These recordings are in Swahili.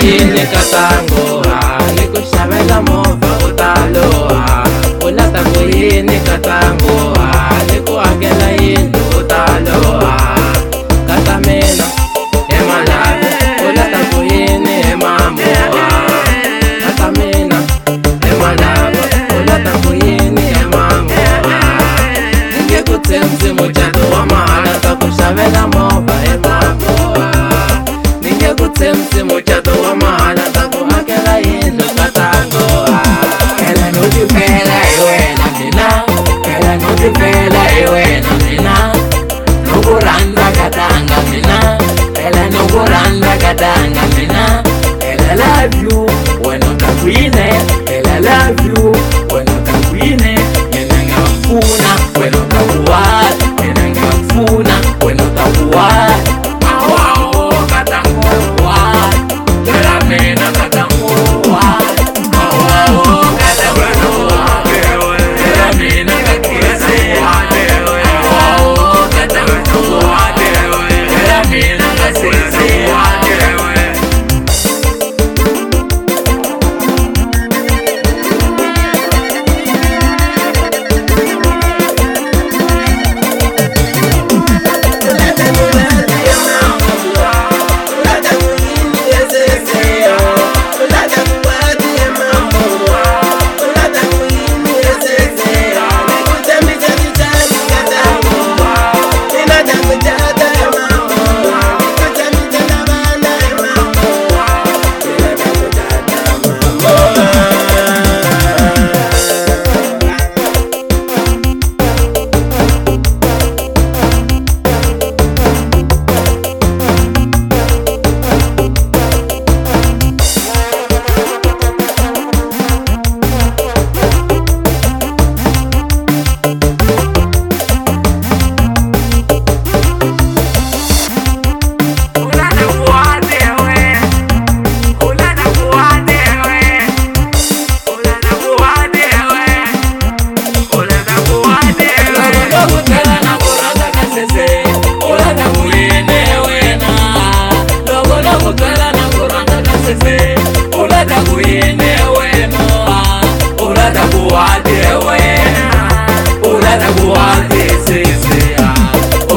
yini katango ni ku xavela movha u ta loha u lata ku yini katango ni ku akela yindlu u ta loha kata mina he malavi u lata ku yini he mamoha kata mina he malava u lata ku yini he mamoha ninge ku tshembi mucato wa mahala ta ku xavela movha he mamoha ninge ku tshembi mucato wa mahala ta ku akela yindlu katango ela no ti fela hi wena mina ela no ti fela hi wena mina no ku rhandza katanga mina ela no ku rhandza katanga mina ela love you wena u ta kwine ela love you wena u ta kwine mina nga pfuna wena u ta kuwala mina nga pfuna wena u ta kuwala awawo katango kuwala ela mina katango kuwala awawo katango kuwala ela mina kakise awawo katango kuwala ela mina kasise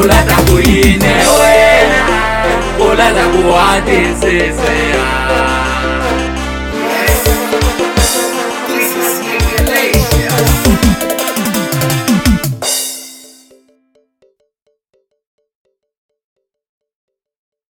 This is